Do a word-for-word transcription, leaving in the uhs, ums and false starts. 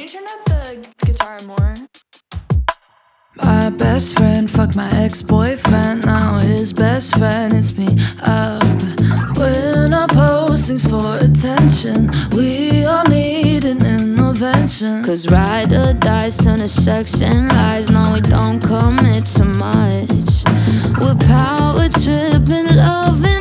turn up the guitar more? My best friend fucked my ex-boyfriend. Now his best friend hits me up. We're not postings for attention. We all need an intervention. Cause ride or dies turn to sex and lies. No, we don't commit to much. We're power tripping, loving